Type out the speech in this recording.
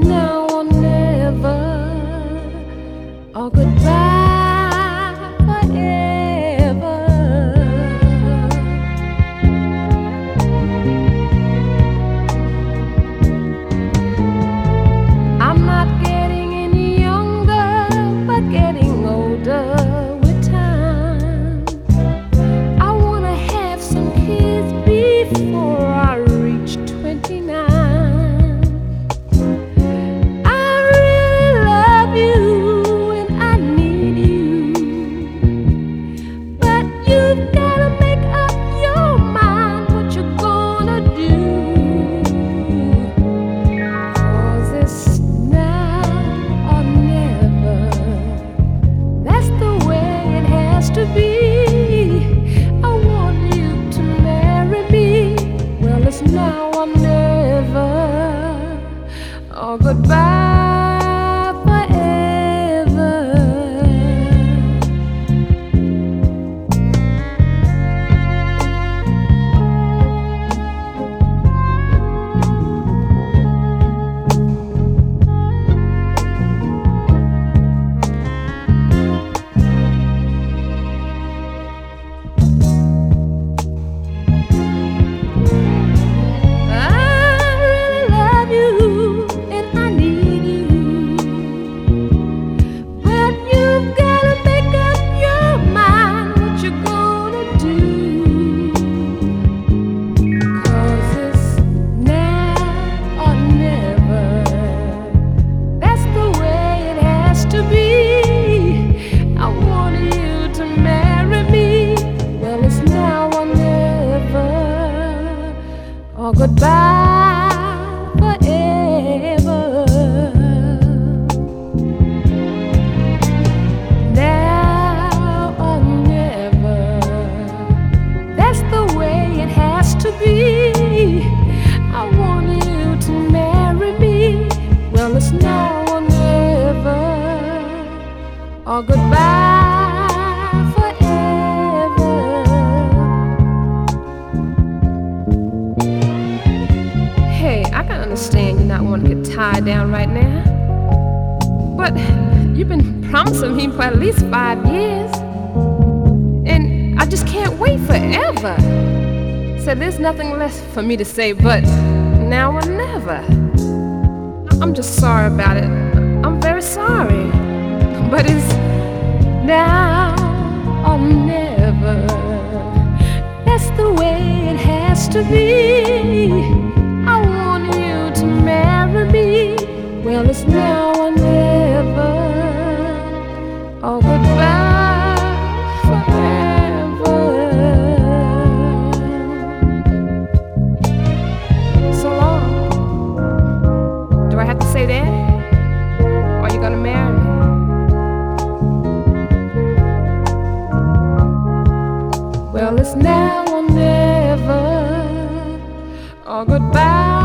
now or never, or goodbye forever. I'm not getting any younger, but getting older with time. I wanna have some kids before I reach 29. Now or never, or goodbye forever. Or goodbye forever. Now or never, that's the way it has to be. I want you to marry me. Well, it's now or never, or goodbye forever. Hey, I can understand you not wanting to get tied down right now, but you've been promising me for at least 5 years, and I just can't wait forever. So there's nothing left for me to say but now or never. I'm just sorry about it. I'm very sorry, but it's now or never. That's the way it has to be. I want you to marry me. Well, it's now or never, or goodbye forever. So long. Do I have to say that? Or are you gonna marry me? Well, it's now or never, or goodbye.